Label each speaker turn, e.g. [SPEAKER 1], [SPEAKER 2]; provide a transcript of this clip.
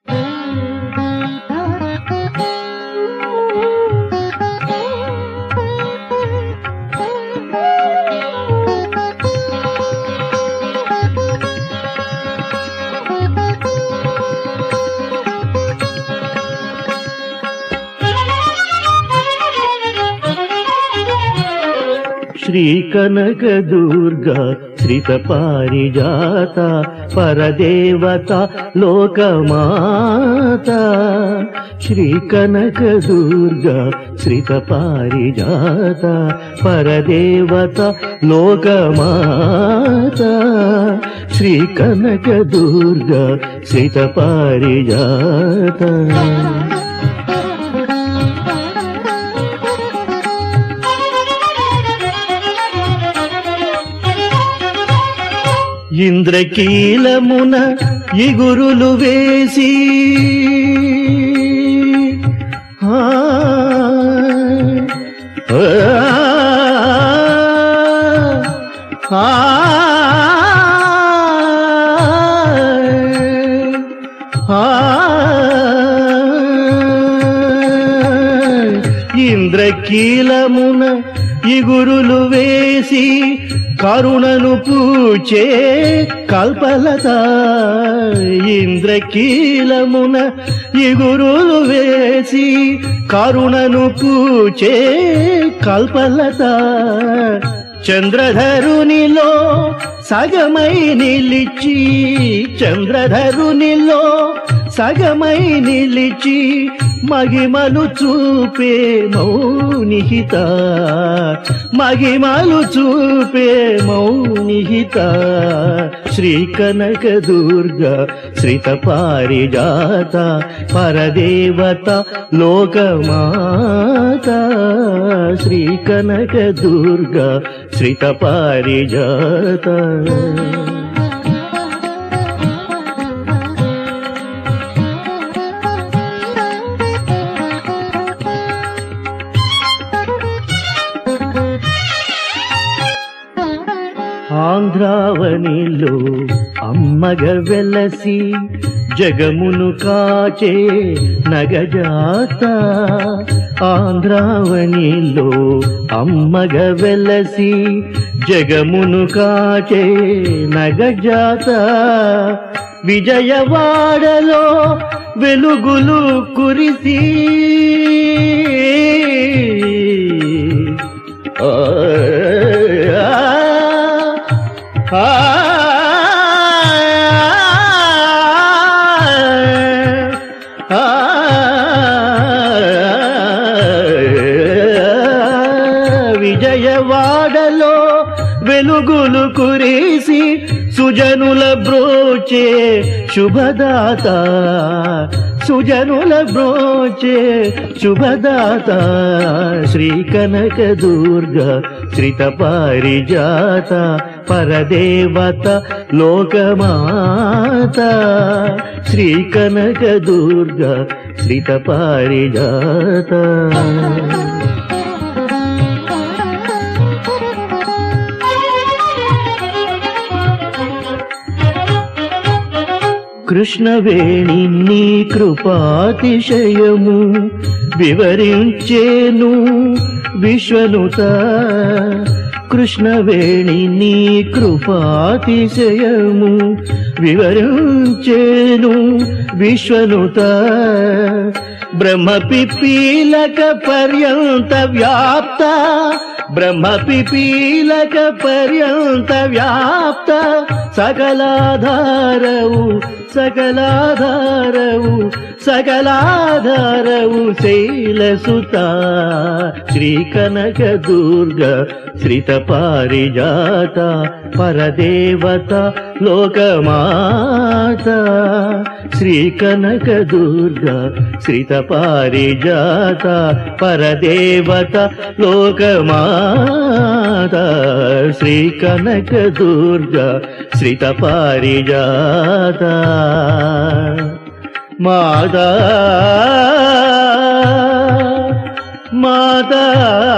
[SPEAKER 1] శ్రీ కనక దుర్గా శ్రిత పారిజాత పరదేవత లోకమాత. శ్రీ కనక దుర్గా శ్రిత పారిజాత పరదేవత లోకమాత. శ్రీ కనక దుర్గా శ్రిత పారిజాత. ఇంద్రకీలమున ఇగురులు వేసి ఇంద్రకీలమున ఇగురులు వేసి కరుణను పూచే కల్పలత. ఇంద్రకీలమున ఇగురులు వేసి కరుణను పూచే కల్పలత. చంద్రధరునిలో సగమై నిలిచి, చంద్రధరునిలో సగమై నిలిచి మహిమలు చూపే మౌనిహిత, మహిమలు చూపే మౌనిహిత. శ్రీ కనక దుర్గా శ్రిత పారిజాత పరదేవత లోకమాత. శ్రీ కనక దుర్గా శ్రిత పారిజాత. ఆంధ్రావనిలో అమ్మగ వెలసి జగమును కాచే నగజాత. ఆంధ్రావనిలో అమ్మగ వెలసి జగమును కాచే నగజాత. విజయవాడలో వెలుగులు కురిసి విజయవాడలో వెలుగులు కురిసి సుజనుల బ్రోచే శుభదాత. సుజనుల బ్రోచే శుభదాత. శ్రీ కనక దుర్గా శ్రిత పారిజాత పరదేవత లోకమాత. శ్రీ కనక దుర్గా శ్రిత పారిజాత. కృష్ణవేణి నీ కృపాతిశయము వివరించేను విశ్వనుత. కృష్ణవేణి నీ కృపాతిశయము వివరించేను విశ్వనుత. బ్రహ్మ పిపీలక పర్యంత వ్యాప్త, బ్రహ్మ పిపీలక పర్యంత వ్యాప్త. సకలాధారవు సకలాధారవు సకలాధారవు శైలసుత. శ్రీ కనక దుర్గా శ్రిత పారిజాత పరదేవత లోకమాత. శ్రీ కనక దుర్గా శ్రిత పారిజాత పరదేవత లోకమాత. శ్రీ కనక దుర్గా శ్రిత పారిజాత. మాతా మాతా